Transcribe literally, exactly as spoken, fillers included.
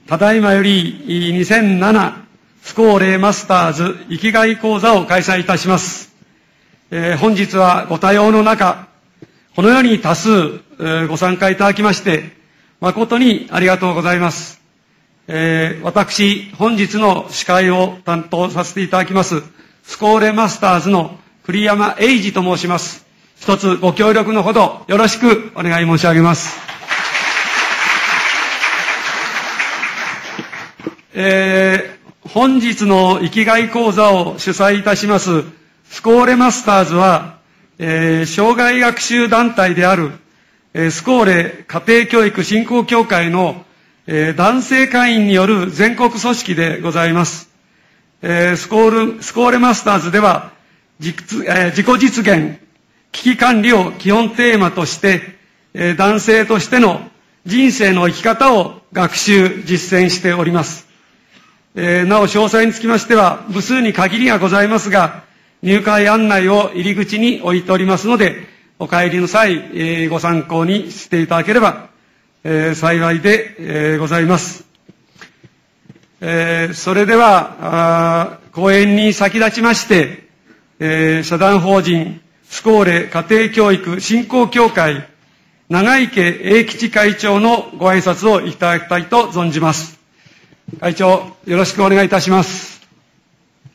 ただいまよりにせんななスコーレマスターズ生きがい講座を開催いたします。えー、本日はご多様の中、このように多数、えー、ご参加いただきまして、誠にありがとうございます。えー、私、本日の司会を担当させていただきます、スコーレマスターズの栗山英二と申します。一つご協力のほどよろしくお願い申し上げます。えー、本日の生きがい講座を主催いたしますスコーレマスターズは、えー、障害学習団体である、えー、スコーレ家庭教育振興協会のえー、男性会員による全国組織でございます。えー、スコール、スコーレマスターズでは、自, えー、自己実現、危機管理を基本テーマとして、えー、男性としての人生の生き方を学習、実践しております。えー、なお詳細につきましては、部数に限りがございますが、入会案内を入り口に置いておりますので、お帰りの際、えー、ご参考にしていただければ、えー、幸いで、えー、ございます。えー、それでは、講演に先立ちまして、えー、社団法人スコーレ家庭教育振興協会長池英吉会長のご挨拶をいただきたいと存じます。会長、よろしくお願いいたします。